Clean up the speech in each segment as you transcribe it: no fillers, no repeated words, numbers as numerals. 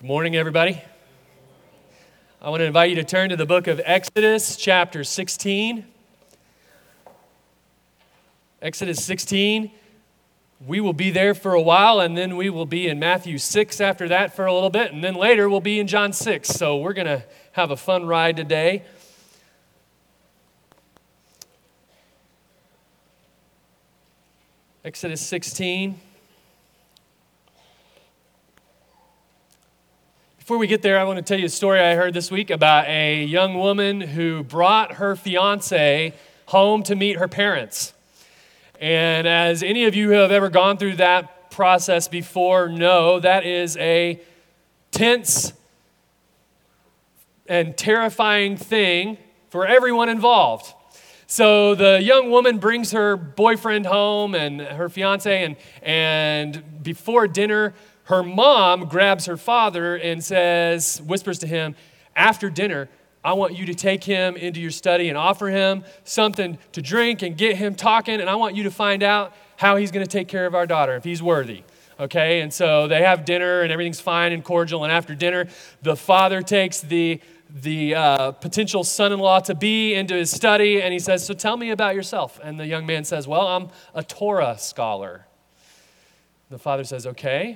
Good morning, everybody. I want to invite you to turn to the book of Exodus, chapter 16. Exodus 16. We will be there for a while, and then we will be in Matthew 6 after that for a little bit, and then later we'll be in John 6. So we're going to have a fun ride today. Exodus 16. Before we get there, I want to tell you a story I heard this week about a young woman who brought her fiance home to meet her parents. And as any of you who have ever gone through that process before know, that is a tense and terrifying thing for everyone involved. So the young woman brings her boyfriend home and her fiance, and before dinner, her mom grabs her father and whispers to him, after dinner, I want you to take him into your study and offer him something to drink and get him talking, and I want you to find out how he's going to take care of our daughter, if he's worthy. Okay, and so they have dinner and everything's fine and cordial, and after dinner, the father takes the potential son-in-law to be into his study, and he says, so tell me about yourself. And the young man says, well, I'm a Torah scholar. The father says, okay.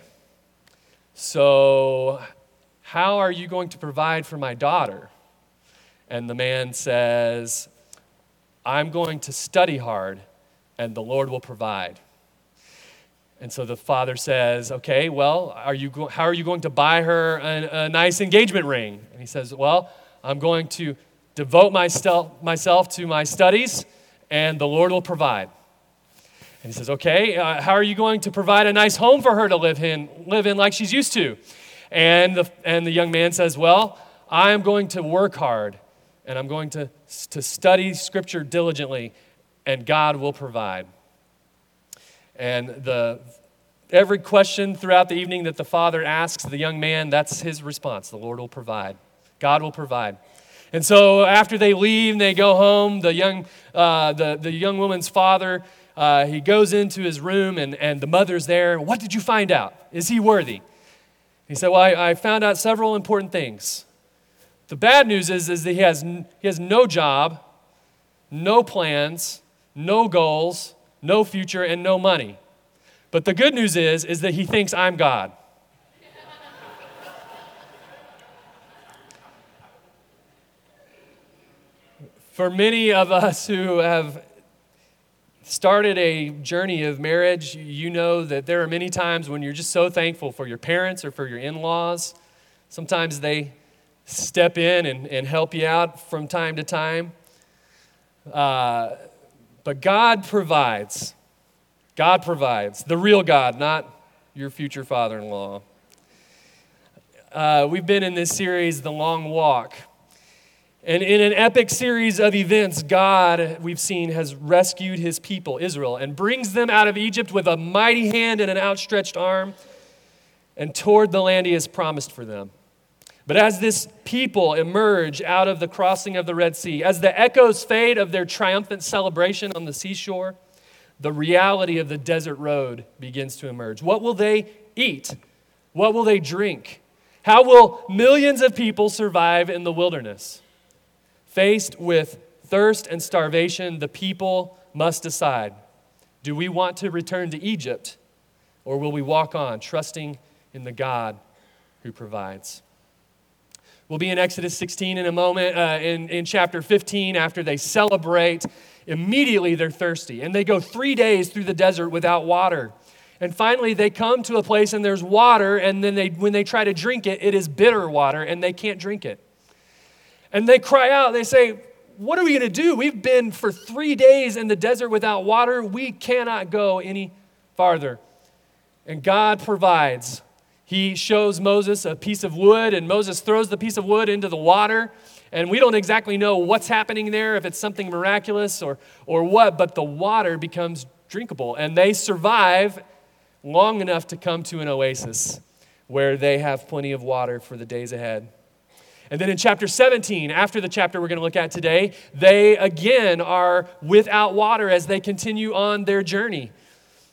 So how are you going to provide for my daughter? And the man says, I'm going to study hard, and the Lord will provide. And so the father says, okay, well, how are you going to buy her a nice engagement ring? And he says, well, I'm going to devote myself to my studies, and the Lord will provide. And he says, okay, how are you going to provide a nice home for her to live in like she's used to? And the young man says, well, I am going to work hard, and I'm going to study Scripture diligently, and God will provide. And every question throughout the evening that the father asks the young man, that's his response. The Lord will provide. God will provide. And so after they leave and they go home, the young woman's father, he goes into his room, and the mother's there. What did you find out? Is he worthy? He said, well, I found out several important things. The bad news is that he has no job, no plans, no goals, no future, and no money. But the good news is that he thinks I'm God. For many of us who have started a journey of marriage, you know that there are many times when you're just so thankful for your parents or for your in-laws. Sometimes they step in and help you out from time to time. But God provides. God provides. The real God, not your future father-in-law. We've been in this series, The Long Walk. And in an epic series of events, God, we've seen, has rescued his people, Israel, and brings them out of Egypt with a mighty hand and an outstretched arm and toward the land he has promised for them. But as this people emerge out of the crossing of the Red Sea, as the echoes fade of their triumphant celebration on the seashore, the reality of the desert road begins to emerge. What will they eat? What will they drink? How will millions of people survive in the wilderness? Faced with thirst and starvation, the people must decide, do we want to return to Egypt, or will we walk on, trusting in the God who provides? We'll be in Exodus 16 in a moment. In chapter 15, after they celebrate, immediately they're thirsty, and they go 3 days through the desert without water. And finally, they come to a place and there's water, and then when they try to drink it, it is bitter water, and they can't drink it. And they cry out, they say, what are we going to do? We've been for 3 days in the desert without water. We cannot go any farther. And God provides. He shows Moses a piece of wood, and Moses throws the piece of wood into the water. And we don't exactly know what's happening there, if it's something miraculous or what, but the water becomes drinkable. And they survive long enough to come to an oasis where they have plenty of water for the days ahead. And then in chapter 17, after the chapter we're going to look at today, they again are without water as they continue on their journey.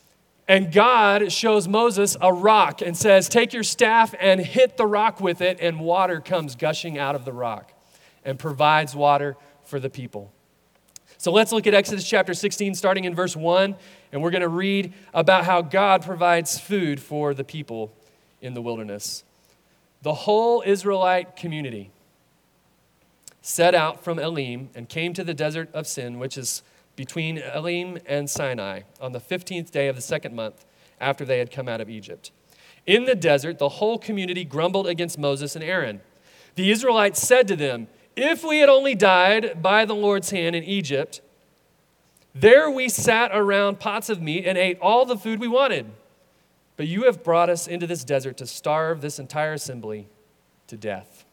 And God shows Moses a rock and says, take your staff and hit the rock with it, and water comes gushing out of the rock and provides water for the people. So let's look at Exodus chapter 16, starting in verse 1, and we're going to read about how God provides food for the people in the wilderness. The whole Israelite community set out from Elim and came to the desert of Sin, which is between Elim and Sinai, on the 15th day of the second month after they had come out of Egypt. In the desert, the whole community grumbled against Moses and Aaron. The Israelites said to them, if we had only died by the Lord's hand in Egypt, there we sat around pots of meat and ate all the food we wanted. But you have brought us into this desert to starve this entire assembly to death.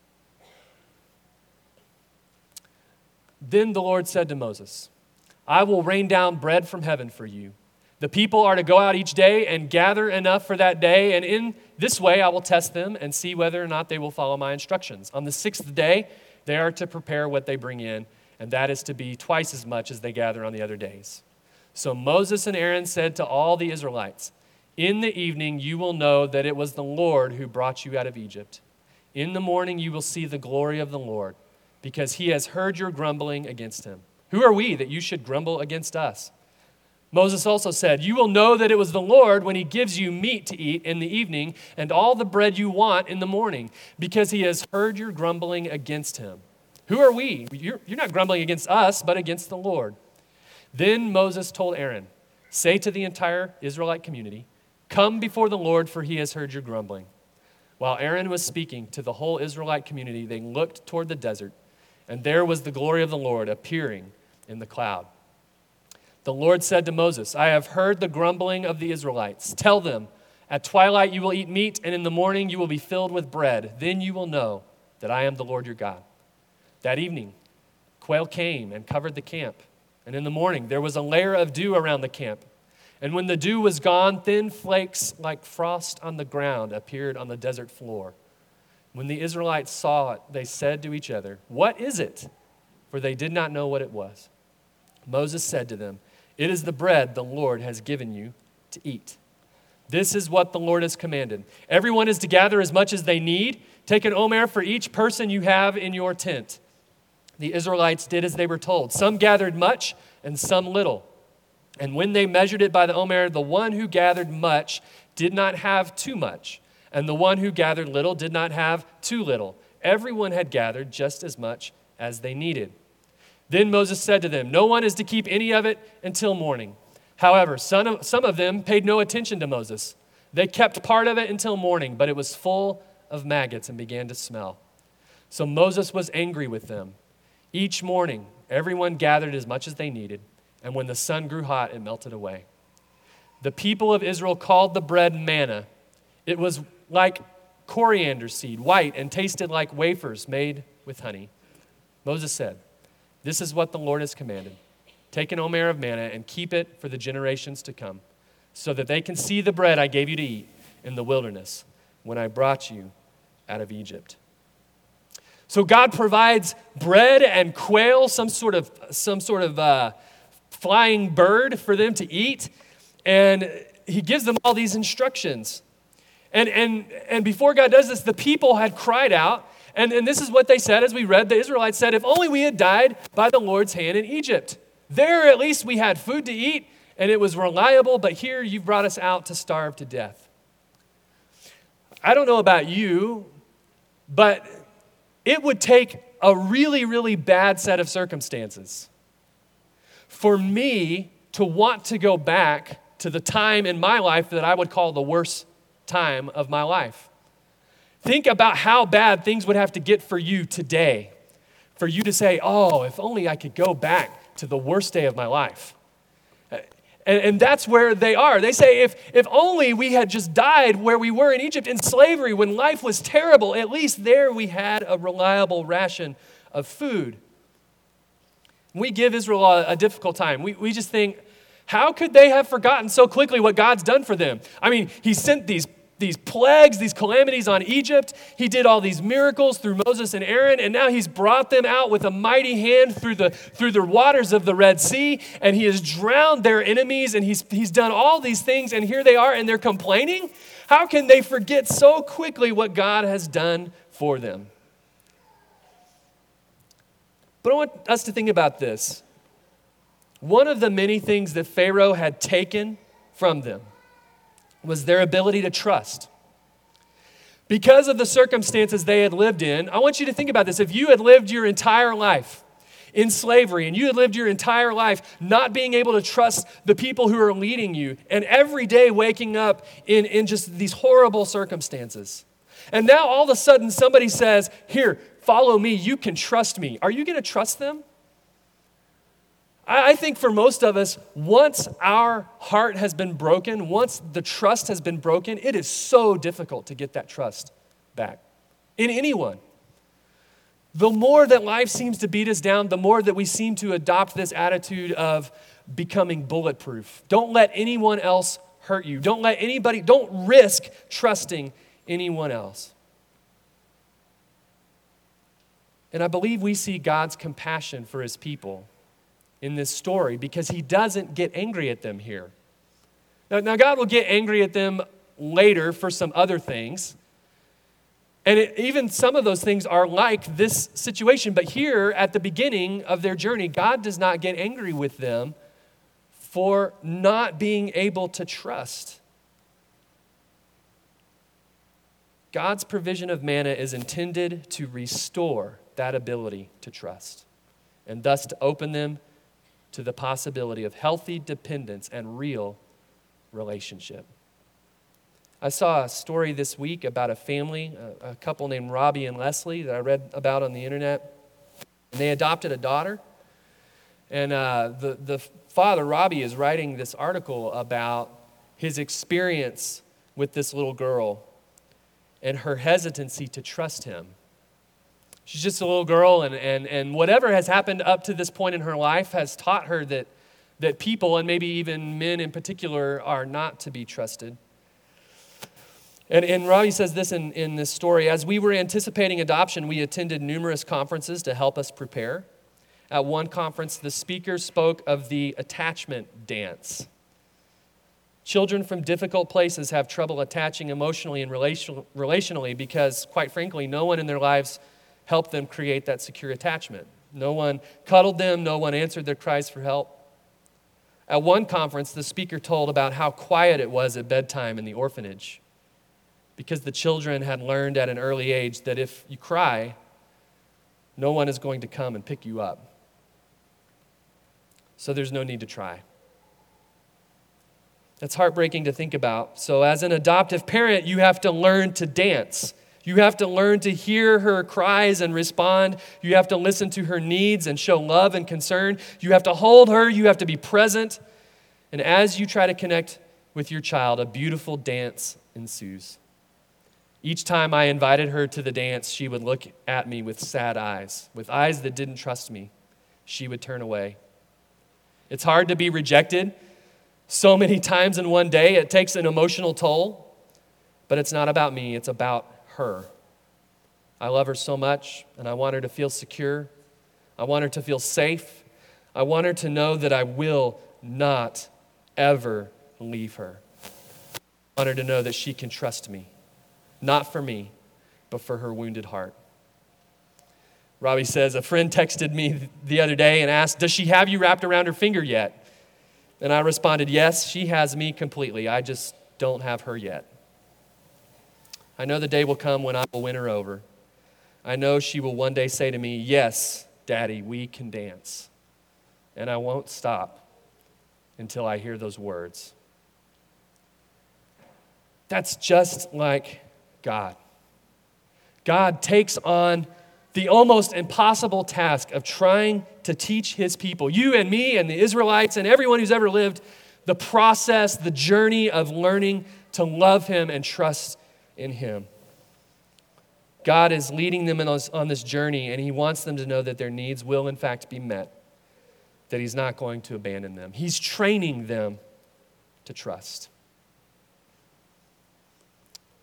Then the Lord said to Moses, I will rain down bread from heaven for you. The people are to go out each day and gather enough for that day, and in this way I will test them and see whether or not they will follow my instructions. On the sixth day, they are to prepare what they bring in, and that is to be twice as much as they gather on the other days. So Moses and Aaron said to all the Israelites, in the evening you will know that it was the Lord who brought you out of Egypt. In the morning you will see the glory of the Lord, because he has heard your grumbling against him. Who are we that you should grumble against us? Moses also said, you will know that it was the Lord when he gives you meat to eat in the evening and all the bread you want in the morning, because he has heard your grumbling against him. Who are we? You're not grumbling against us, but against the Lord. Then Moses told Aaron, say to the entire Israelite community, come before the Lord, for he has heard your grumbling. While Aaron was speaking to the whole Israelite community, they looked toward the desert, and there was the glory of the Lord appearing in the cloud. The Lord said to Moses, I have heard the grumbling of the Israelites. Tell them, at twilight you will eat meat, and in the morning you will be filled with bread. Then you will know that I am the Lord your God. That evening, quail came and covered the camp. And in the morning there was a layer of dew around the camp. And when the dew was gone, thin flakes like frost on the ground appeared on the desert floor. When the Israelites saw it, they said to each other, what is it? For they did not know what it was. Moses said to them, it is the bread the Lord has given you to eat. This is what the Lord has commanded. Everyone is to gather as much as they need. Take an omer for each person you have in your tent. The Israelites did as they were told. Some gathered much and some little. And when they measured it by the omer, the one who gathered much did not have too much, and the one who gathered little did not have too little. Everyone had gathered just as much as they needed. Then Moses said to them, no one is to keep any of it until morning. However, some of them paid no attention to Moses. They kept part of it until morning, but it was full of maggots and began to smell. So Moses was angry with them. Each morning, everyone gathered as much as they needed, and when the sun grew hot, it melted away. The people of Israel called the bread manna. It was like coriander seed, white, and tasted like wafers made with honey. Moses said, this is what the Lord has commanded. Take an omer of manna and keep it for the generations to come, so that they can see the bread I gave you to eat in the wilderness when I brought you out of Egypt. So God provides bread and quail, some sort of flying bird for them to eat, and he gives them all these instructions. And before God does this, the people had cried out, and this is what they said as we read. The Israelites said, if only we had died by the Lord's hand in Egypt. There at least we had food to eat, and it was reliable, but here you've brought us out to starve to death. I don't know about you, but it would take a really, really bad set of circumstances for me to want to go back to the time in my life that I would call the worst time of my life. Think about how bad things would have to get for you today, for you to say, oh, if only I could go back to the worst day of my life. And that's where they are. They say, if only we had just died where we were in Egypt in slavery when life was terrible, at least there we had a reliable ration of food. We give Israel a difficult time. We just think, how could they have forgotten so quickly what God's done for them? I mean, he sent these these plagues, these calamities on Egypt. He did all these miracles through Moses and Aaron, and now he's brought them out with a mighty hand through the waters of the Red Sea, and he has drowned their enemies, and he's done all these things, and here they are, and they're complaining? How can they forget so quickly what God has done for them? But I want us to think about this. One of the many things that Pharaoh had taken from them was their ability to trust. Because of the circumstances they had lived in, I want you to think about this. If you had lived your entire life in slavery and you had lived your entire life not being able to trust the people who are leading you, and every day waking up in just these horrible circumstances, and now all of a sudden somebody says, here, follow me, you can trust me. Are you going to trust them? I think for most of us, once our heart has been broken, once the trust has been broken, it is so difficult to get that trust back in anyone. The more that life seems to beat us down, the more that we seem to adopt this attitude of becoming bulletproof. Don't let anyone else hurt you. Don't risk trusting anyone else. And I believe we see God's compassion for his people in this story because he doesn't get angry at them here. Now God will get angry at them later for some other things. And even some of those things are like this situation. But here at the beginning of their journey, God does not get angry with them for not being able to trust. God's provision of manna is intended to restore that ability to trust and thus to open them to the possibility of healthy dependence and real relationship. I saw a story this week about a family, a couple named Robbie and Leslie that I read about on the internet. And they adopted a daughter. And the father, Robbie, is writing this article about his experience with this little girl and her hesitancy to trust him. She's just a little girl, and whatever has happened up to this point in her life has taught her that people, and maybe even men in particular, are not to be trusted. And Robbie says this in this story: as we were anticipating adoption, we attended numerous conferences to help us prepare. At one conference, the speaker spoke of the attachment dance. Children from difficult places have trouble attaching emotionally and relationally because, quite frankly, no one in their lives helped them create that secure attachment. No one cuddled them. No one answered their cries for help. At one conference, the speaker told about how quiet it was at bedtime in the orphanage because the children had learned at an early age that if you cry, no one is going to come and pick you up. So there's no need to try. That's heartbreaking to think about. So as an adoptive parent, you have to learn to dance. You have to learn to hear her cries and respond. You have to listen to her needs and show love and concern. You have to hold her. You have to be present. And as you try to connect with your child, a beautiful dance ensues. Each time I invited her to the dance, she would look at me with sad eyes. With eyes that didn't trust me, she would turn away. It's hard to be rejected so many times in one day. It takes an emotional toll. But it's not about me. It's about her. I love her so much, and I want her to feel secure. I want her to feel safe. I want her to know that I will not ever leave her. I want her to know that she can trust me, not for me, but for her wounded heart. Robbie says, a friend texted me the other day and asked, does she have you wrapped around her finger yet? And I responded, yes, she has me completely. I just don't have her yet. I know the day will come when I will win her over. I know she will one day say to me, yes, Daddy, we can dance. And I won't stop until I hear those words. That's just like God. God takes on the almost impossible task of trying to teach his people, you and me and the Israelites and everyone who's ever lived, the process, the journey of learning to love him and trust in him. God is leading them on this journey, and he wants them to know that their needs will in fact be met, that he's not going to abandon them. He's training them to trust.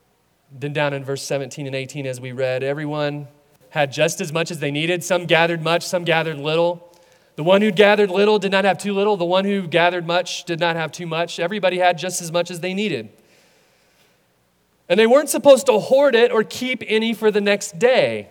Then down in verse 17 and 18, as we read, everyone had just as much as they needed. Some gathered much, some gathered little. The one who gathered little did not have too little. The one who gathered much did not have too much. Everybody had just as much as they needed. And they weren't supposed to hoard it or keep any for the next day.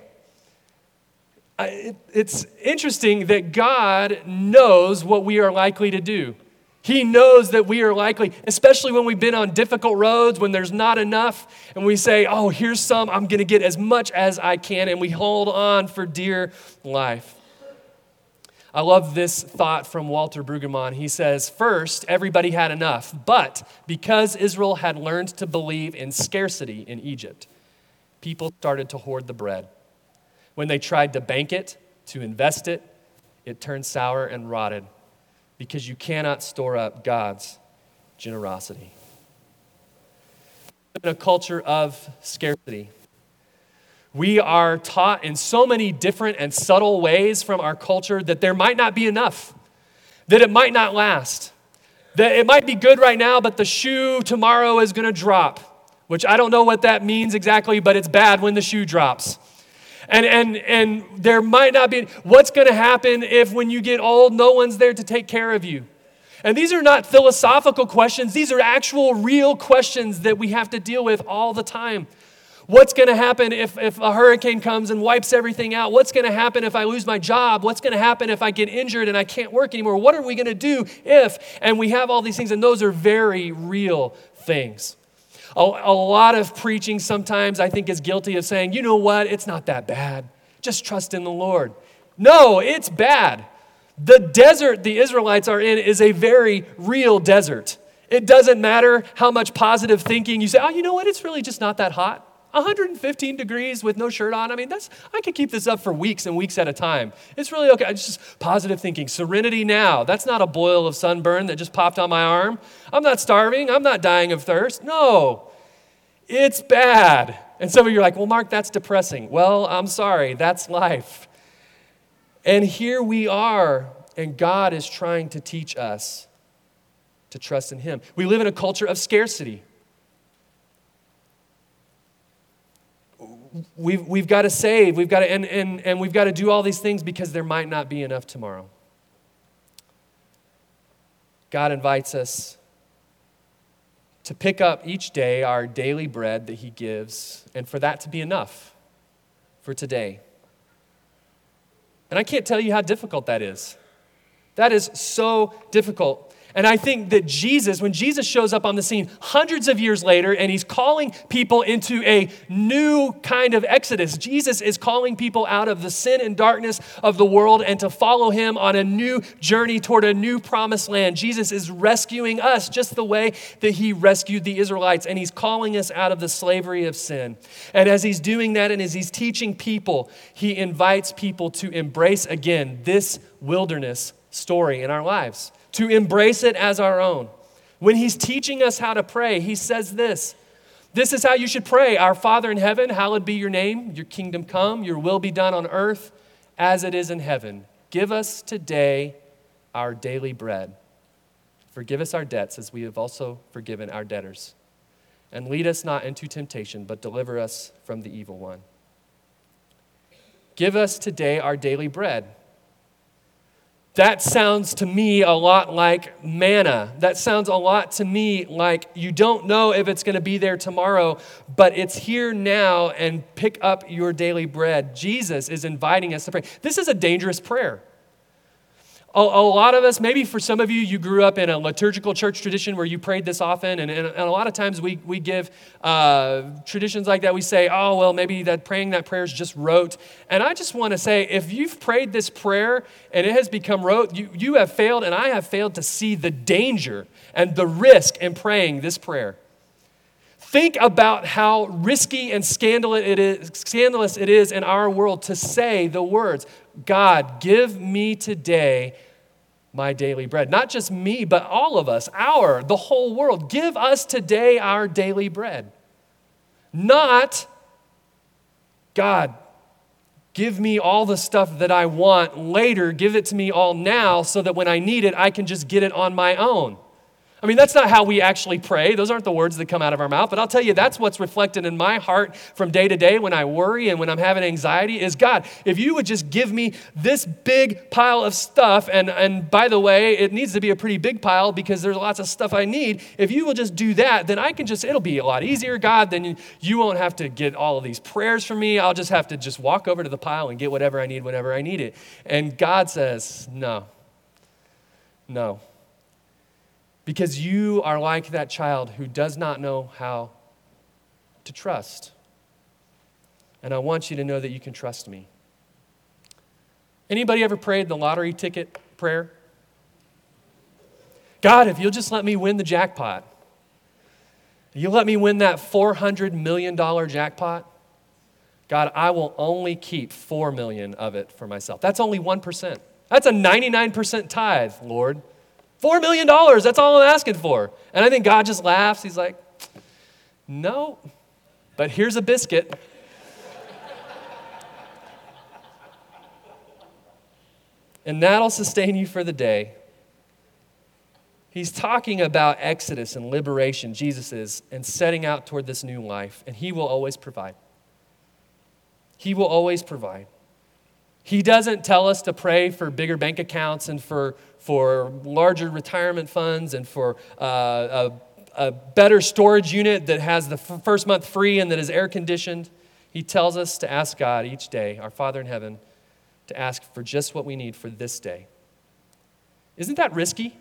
It's interesting that God knows what we are likely to do. He knows that we are likely, especially when we've been on difficult roads, when there's not enough, and we say, oh, here's some, I'm going to get as much as I can, and we hold on for dear life. I love this thought from Walter Brueggemann. He says, first, everybody had enough, but because Israel had learned to believe in scarcity in Egypt, people started to hoard the bread. When they tried to bank it, to invest it, it turned sour and rotted, because you cannot store up God's generosity. In a culture of scarcity, we are taught in so many different and subtle ways from our culture that there might not be enough, that it might not last, that it might be good right now, but the shoe tomorrow is going to drop, which I don't know what that means exactly, but it's bad when the shoe drops. And there might not be, what's going to happen if when you get old, no one's there to take care of you? And these are not philosophical questions. These are actual, real questions that we have to deal with all the time. What's going to happen if a hurricane comes and wipes everything out? What's going to happen if I lose my job? What's going to happen if I get injured and I can't work anymore? What are we going to do if? And we have all these things, and those are very real things. A lot of preaching sometimes I think is guilty of saying, you know what, it's not that bad. Just trust in the Lord. No, it's bad. The desert the Israelites are in is a very real desert. It doesn't matter how much positive thinking you say, oh, you know what, it's really just not that hot. 115 degrees with no shirt on. I mean, I could keep this up for weeks and weeks at a time. It's really okay. It's just positive thinking. Serenity now. That's not a boil of sunburn that just popped on my arm. I'm not starving. I'm not dying of thirst. No, it's bad. And some of you are like, well, Mark, that's depressing. Well, I'm sorry. That's life. And here we are, and God is trying to teach us to trust in Him. We live in a culture of scarcity. We've got to save, we've got to, and we've got to do all these things because there might not be enough tomorrow. God invites us to pick up each day our daily bread that He gives, and for that to be enough for today. And I can't tell you how difficult that is. That is so difficult. And I think that Jesus, when Jesus shows up on the scene hundreds of years later and He's calling people into a new kind of exodus, Jesus is calling people out of the sin and darkness of the world and to follow Him on a new journey toward a new promised land. Jesus is rescuing us just the way that He rescued the Israelites, and He's calling us out of the slavery of sin. And as He's doing that and as He's teaching people, He invites people to embrace again this wilderness story in our lives, to embrace it as our own. When He's teaching us how to pray, He says this. This is how you should pray. Our Father in heaven, hallowed be your name. Your kingdom come. Your will be done on earth as it is in heaven. Give us today our daily bread. Forgive us our debts as we have also forgiven our debtors. And lead us not into temptation, but deliver us from the evil one. Give us today our daily bread. That sounds to me a lot like manna. That sounds a lot to me like you don't know if it's going to be there tomorrow, but it's here now, and pick up your daily bread. Jesus is inviting us to pray. This is a dangerous prayer. A lot of us, maybe for some of you, you grew up in a liturgical church tradition where you prayed this often, and a lot of times we give traditions like that. We say, oh, well, maybe that praying that prayer is just rote. And I just want to say, if you've prayed this prayer and it has become rote, you have failed, and I have failed to see the danger and the risk in praying this prayer. Think about how risky and scandalous it is in our world to say the words, God, give me today my daily bread. Not just me, but all of us, the whole world. Give us today our daily bread. Not, God, give me all the stuff that I want later. Give it to me all now so that when I need it, I can just get it on my own. I mean, that's not how we actually pray. Those aren't the words that come out of our mouth. But I'll tell you, that's what's reflected in my heart from day to day when I worry and when I'm having anxiety is, God, if you would just give me this big pile of stuff, and by the way, it needs to be a pretty big pile because there's lots of stuff I need. If you will just do that, then it'll be a lot easier, God. Then you won't have to get all of these prayers from me. I'll just have to just walk over to the pile and get whatever I need whenever I need it. And God says, no. Because you are like that child who does not know how to trust. And I want you to know that you can trust me. Anybody ever prayed the lottery ticket prayer? God, if you'll just let me win the jackpot, you let me win that $400 million jackpot, God, I will only keep $4 million of it for myself. That's only 1%. That's a 99% tithe, Lord. $4 million, that's all I'm asking for. And I think God just laughs. He's like, no, but here's a biscuit. And that'll sustain you for the day. He's talking about Exodus and liberation, Jesus is, and setting out toward this new life. And he will always provide. He will always provide. He doesn't tell us to pray for bigger bank accounts and for larger retirement funds and for a better storage unit that has the first month free and that is air conditioned. He tells us to ask God each day, our Father in heaven, to ask for just what we need for this day. Isn't that risky?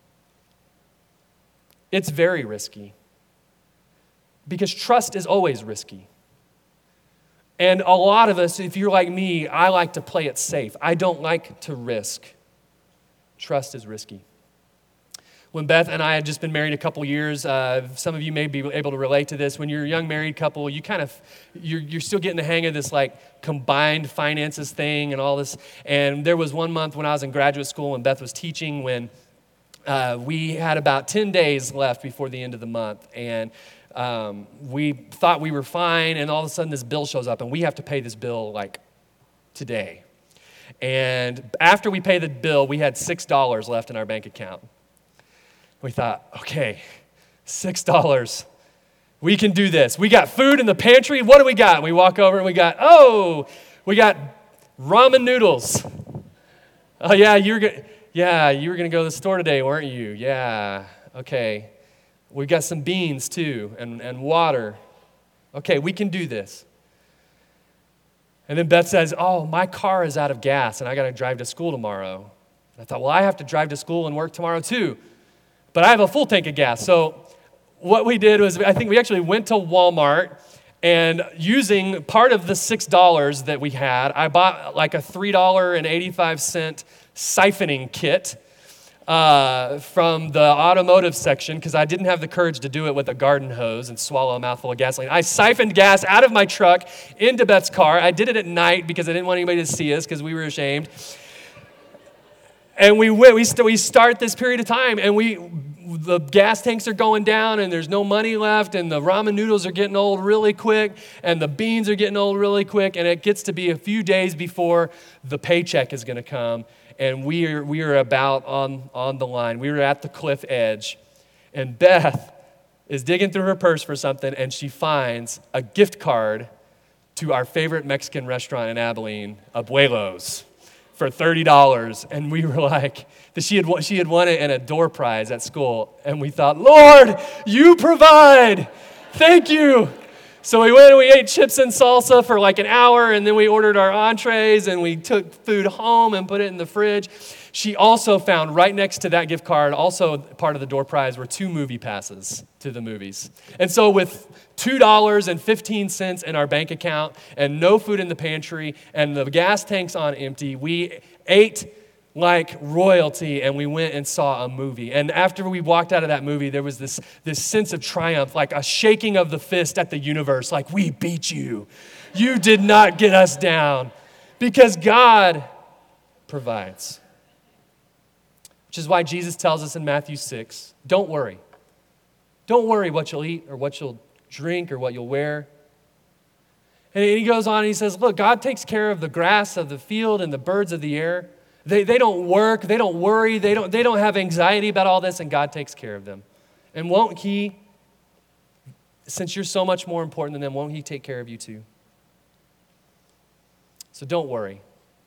It's very risky. Because trust is always risky. And a lot of us, if you're like me, I like to play it safe. I don't like to risk. Trust is risky. When Beth and I had just been married a couple years, some of you may be able to relate to this. When you're a young married couple, you're still getting the hang of this like combined finances thing and all this. And there was one month when I was in graduate school and Beth was teaching when we had about 10 days left before the end of the month. And we thought we were fine, and all of a sudden this bill shows up, and we have to pay this bill like today. And after we pay the bill, we had $6 left in our bank account. We thought, okay, $6. We can do this. We got food in the pantry. What do we got? And we walk over and we got ramen noodles. Oh yeah, you were gonna go to the store today, weren't you? Yeah, okay. We got some beans too and water. Okay, we can do this. And then Beth says, oh, my car is out of gas and I got to drive to school tomorrow. And I thought, well, I have to drive to school and work tomorrow too. But I have a full tank of gas. So what we did was, I think we actually went to Walmart, and using part of the $6 that we had, I bought like a $3.85 siphoning kit from the automotive section because I didn't have the courage to do it with a garden hose and swallow a mouthful of gasoline. I siphoned gas out of my truck into Beth's car. I did it at night because I didn't want anybody to see us because we were ashamed. And we start this period of time, and the gas tanks are going down, and there's no money left, and the ramen noodles are getting old really quick, and the beans are getting old really quick, and it gets to be a few days before the paycheck is going to come. And we are about on the line. We were at the cliff edge. And Beth is digging through her purse for something, and she finds a gift card to our favorite Mexican restaurant in Abilene, Abuelo's, for $30. And we were like, she had won it in a door prize at school. And we thought, Lord, you provide. Thank you. So we went and we ate chips and salsa for like an hour, and then we ordered our entrees, and we took food home and put it in the fridge. She also found right next to that gift card, also part of the door prize, were 2 movie passes to the movies. And so with $2.15 in our bank account and no food in the pantry and the gas tanks on empty, we ate like royalty, and we went and saw a movie. And after we walked out of that movie, there was this sense of triumph, like a shaking of the fist at the universe, like, we beat you. You did not get us down, because God provides. Which is why Jesus tells us in Matthew 6, don't worry. Don't worry what you'll eat or what you'll drink or what you'll wear. And he goes on and he says, look, God takes care of the grass of the field and the birds of the air. They don't work, they don't worry, they don't have anxiety about all this, and God takes care of them. And won't he, since you're so much more important than them, won't he take care of you too? So don't worry.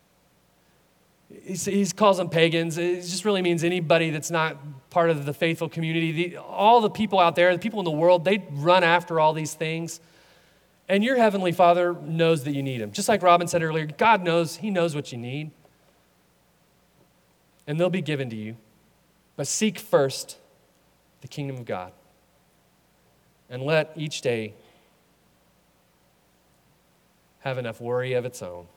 He calls them pagans. It just really means anybody that's not part of the faithful community. All the people out there, the people in the world, they run after all these things. And your Heavenly Father knows that you need him. Just like Robin said earlier, God knows, he knows what you need. And they'll be given to you. But seek first the kingdom of God. And let each day have enough worry of its own.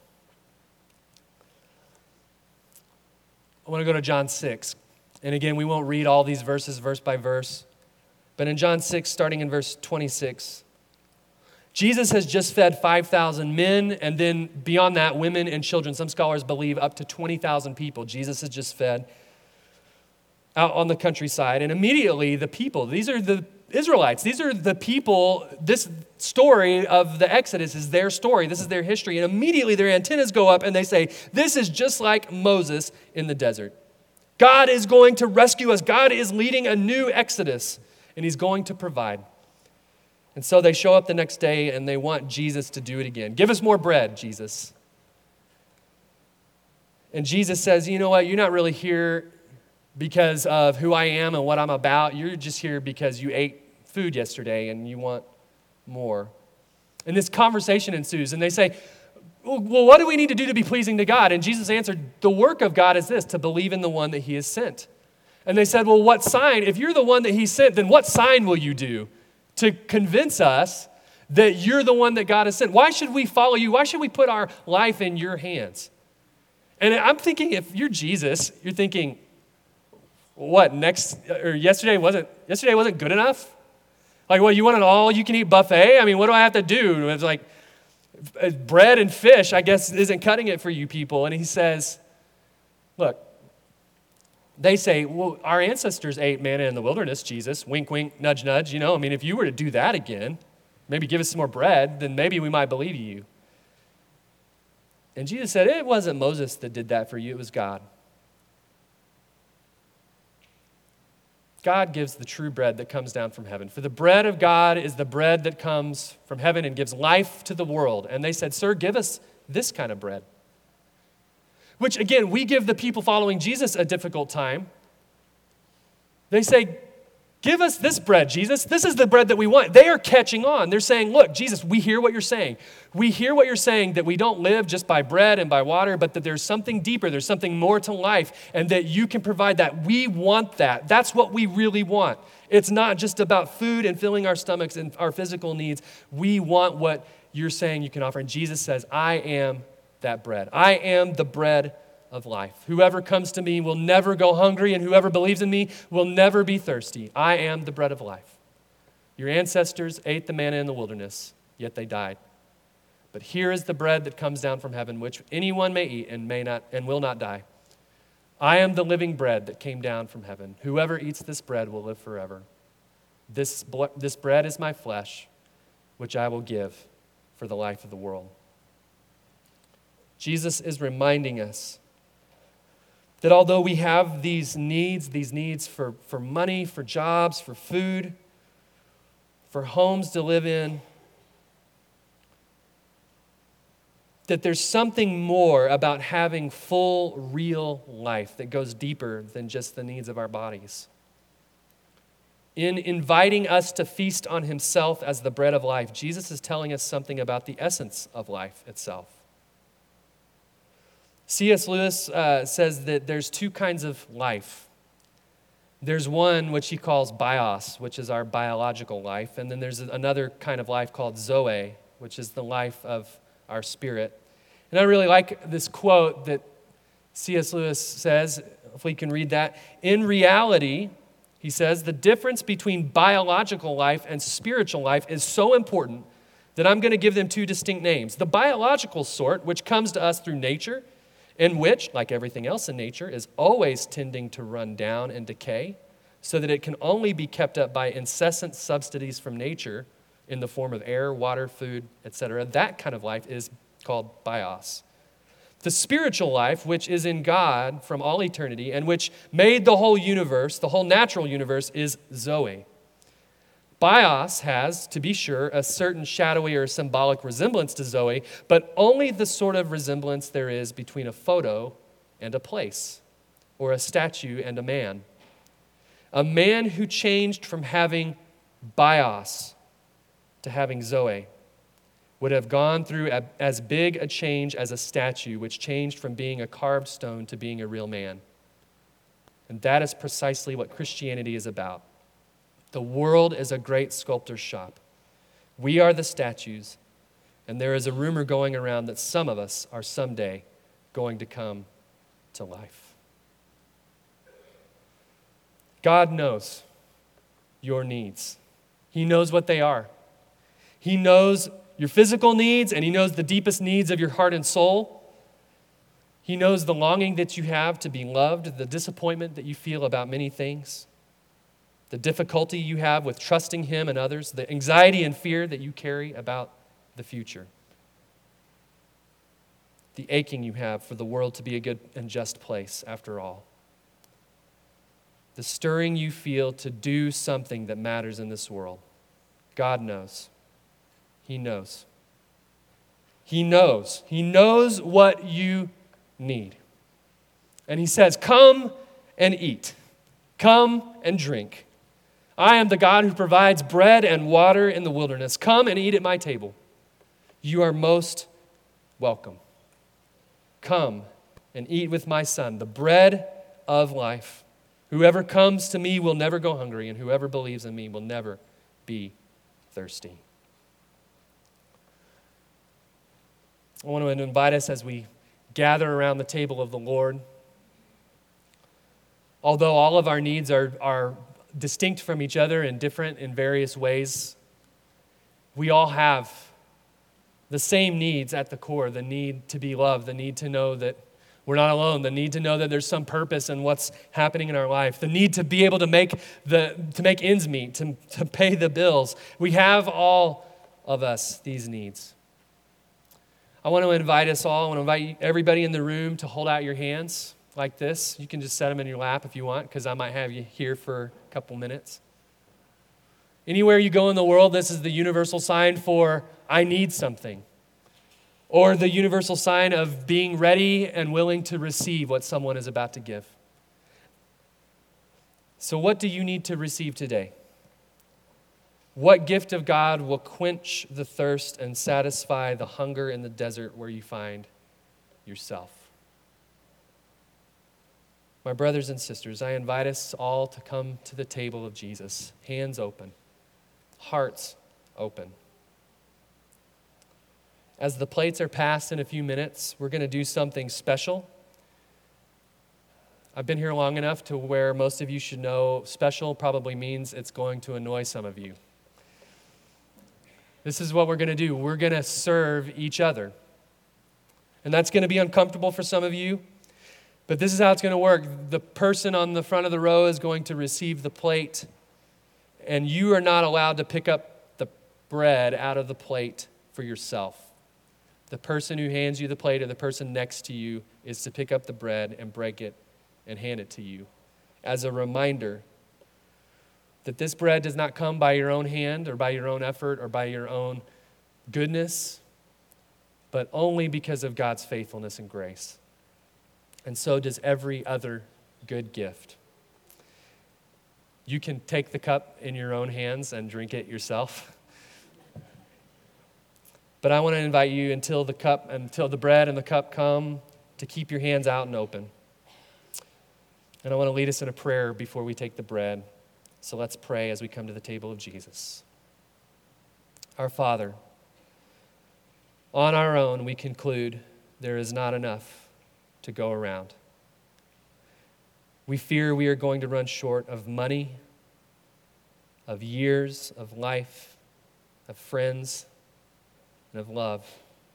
I want to go to John 6. And again, we won't read all these verses verse by verse. But in John 6, starting in verse 26, Jesus has just fed 5,000 men, and then beyond that, women and children. Some scholars believe up to 20,000 people Jesus has just fed out on the countryside. And immediately the people, these are the Israelites, these are the people, this story of the Exodus is their story, this is their history. And immediately their antennas go up and they say, this is just like Moses in the desert. God is going to rescue us. God is leading a new Exodus, and he's going to provide. And so they show up the next day and they want Jesus to do it again. Give us more bread, Jesus. And Jesus says, you know what, you're not really here because of who I am and what I'm about. You're just here because you ate food yesterday and you want more. And this conversation ensues, and they say, well, what do we need to do to be pleasing to God? And Jesus answered, the work of God is this, to believe in the one that he has sent. And they said, well, what sign? If you're the one that he sent, then what sign will you do to convince us that you're the one that God has sent? Why should we follow you? Why should we put our life in your hands? And I'm thinking, if you're Jesus, you're thinking, what, yesterday wasn't good enough? Like, well, you want an all-you-can-eat buffet? I mean, what do I have to do? It's like, bread and fish, I guess, isn't cutting it for you people. And he says, look, they say, well, our ancestors ate manna in the wilderness, Jesus. Wink, wink, nudge, nudge. You know, I mean, if you were to do that again, maybe give us some more bread, then maybe we might believe you. And Jesus said, it wasn't Moses that did that for you, it was God. God gives the true bread that comes down from heaven. For the bread of God is the bread that comes from heaven and gives life to the world. And they said, sir, give us this kind of bread. Which, again, we give the people following Jesus a difficult time. They say, give us this bread, Jesus. This is the bread that we want. They are catching on. They're saying, look, Jesus, we hear what you're saying. We hear what you're saying, that we don't live just by bread and by water, but that there's something deeper, there's something more to life, and that you can provide that. We want that. That's what we really want. It's not just about food and filling our stomachs and our physical needs. We want what you're saying you can offer. And Jesus says, I am that bread. I am the bread of life. Whoever comes to me will never go hungry, and whoever believes in me will never be thirsty. I am the bread of life. Your ancestors ate the manna in the wilderness, yet they died. But here is the bread that comes down from heaven, which anyone may eat and will not die. I am the living bread that came down from heaven. Whoever eats this bread will live forever. This bread is my flesh, which I will give for the life of the world. Jesus is reminding us that although we have these needs for money, for jobs, for food, for homes to live in, that there's something more about having full, real life that goes deeper than just the needs of our bodies. In inviting us to feast on himself as the bread of life, Jesus is telling us something about the essence of life itself. C.S. Lewis says that there's two kinds of life. There's one which he calls bios, which is our biological life, and then there's another kind of life called zoe, which is the life of our spirit. And I really like this quote that C.S. Lewis says, if we can read that. In reality, he says, the difference between biological life and spiritual life is so important that I'm going to give them two distinct names. The biological sort, which comes to us through nature, and which, like everything else in nature, is always tending to run down and decay, so that it can only be kept up by incessant subsidies from nature in the form of air, water, food, etc. That kind of life is called bios. the spiritual life, which is in God from all eternity, and which made the whole universe, the whole natural universe, is Zoe. Bios has, to be sure, a certain shadowy or symbolic resemblance to Zoe, but only the sort of resemblance there is between a photo and a place, or a statue and a man. A man who changed from having Bios to having Zoe would have gone through as big a change as a statue, which changed from being a carved stone to being a real man. And that is precisely what Christianity is about. The world is a great sculptor's shop. We are the statues, and there is a rumor going around that some of us are someday going to come to life. God knows your needs. He knows what they are. He knows your physical needs, and He knows the deepest needs of your heart and soul. He knows the longing that you have to be loved, the disappointment that you feel about many things, the difficulty you have with trusting Him and others, the anxiety and fear that you carry about the future, the aching you have for the world to be a good and just place after all, the stirring you feel to do something that matters in this world. God knows. He knows. He knows. He knows what you need. And He says, come and eat. Come and drink. I am the God who provides bread and water in the wilderness. Come and eat at my table. You are most welcome. Come and eat with my Son, the bread of life. Whoever comes to me will never go hungry, and whoever believes in me will never be thirsty. I want to invite us as we gather around the table of the Lord. Although all of our needs are distinct from each other and different in various ways, we all have the same needs at the core: the need to be loved, the need to know that we're not alone, the need to know that there's some purpose in what's happening in our life, the need to be able to make ends meet, to pay the bills. We have, all of us, these needs. I want to invite us all, I want to invite everybody in the room to hold out your hands like this. You can just set them in your lap if you want, because I might have you here for a couple minutes. Anywhere you go in the world, this is the universal sign for I need something, or the universal sign of being ready and willing to receive what someone is about to give. So what do you need to receive today? What gift of God will quench the thirst and satisfy the hunger in the desert where you find yourself? My brothers and sisters, I invite us all to come to the table of Jesus, hands open, hearts open. As the plates are passed in a few minutes, we're going to do something special. I've been here long enough to where most of you should know special probably means it's going to annoy some of you. This is what we're going to do. We're going to serve each other. And that's going to be uncomfortable for some of you, but this is how it's going to work. The person on the front of the row is going to receive the plate, and you are not allowed to pick up the bread out of the plate for yourself. The person who hands you the plate, or the person next to you, is to pick up the bread and break it and hand it to you as a reminder that this bread does not come by your own hand or by your own effort or by your own goodness, but only because of God's faithfulness and grace. And so does every other good gift. You can take the cup in your own hands and drink it yourself. But I want to invite you until the bread and the cup come, to keep your hands out and open. And I want to lead us in a prayer before we take the bread. So let's pray as we come to the table of Jesus. Our Father, on our own we conclude there is not enough to go around. We fear we are going to run short of money, of years, of life, of friends, and of love.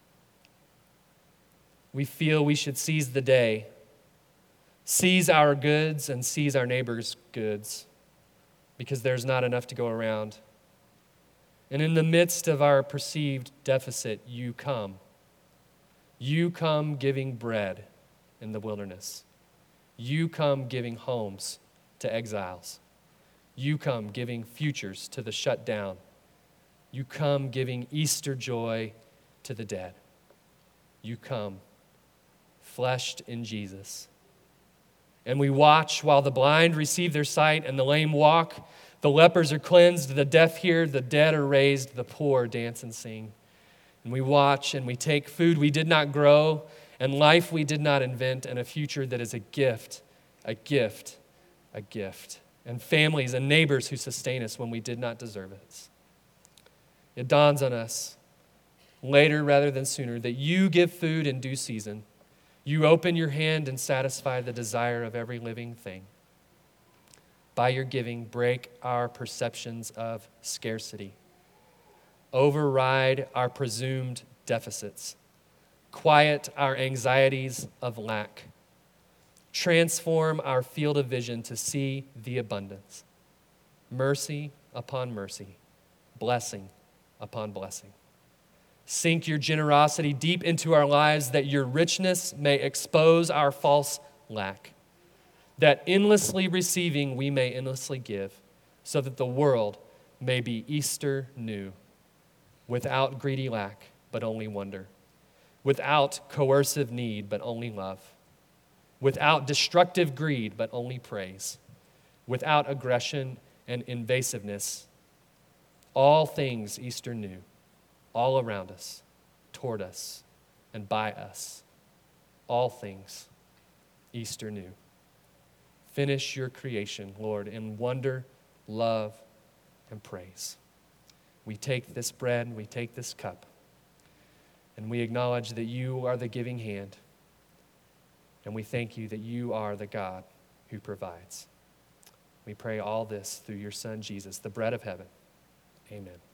We feel we should seize the day, seize our goods and seize our neighbor's goods, because there's not enough to go around. And in the midst of our perceived deficit, you come. You come giving bread in the wilderness. You come giving homes to exiles. You come giving futures to the shut down. You come giving Easter joy to the dead. You come fleshed in Jesus. And we watch while the blind receive their sight and the lame walk, the lepers are cleansed, the deaf hear, the dead are raised, the poor dance and sing. And we watch and we take food we did not grow, and life we did not invent, and a future that is a gift, a gift, a gift. And families and neighbors who sustain us when we did not deserve it. It dawns on us, later rather than sooner, that you give food in due season. You open your hand and satisfy the desire of every living thing. By your giving, break our perceptions of scarcity. Override our presumed deficits. Quiet our anxieties of lack. Transform our field of vision to see the abundance. Mercy upon mercy. Blessing upon blessing. Sink your generosity deep into our lives that your richness may expose our false lack. That endlessly receiving we may endlessly give, so that the world may be Easter new, without greedy lack, but only wonder, without coercive need, but only love, without destructive greed, but only praise, without aggression and invasiveness. All things Easter new, all around us, toward us, and by us. All things Easter new. Finish your creation, Lord, in wonder, love, and praise. We take this bread, we take this cup, and we acknowledge that you are the giving hand, and we thank you that you are the God who provides. We pray all this through your Son, Jesus, the bread of heaven. Amen.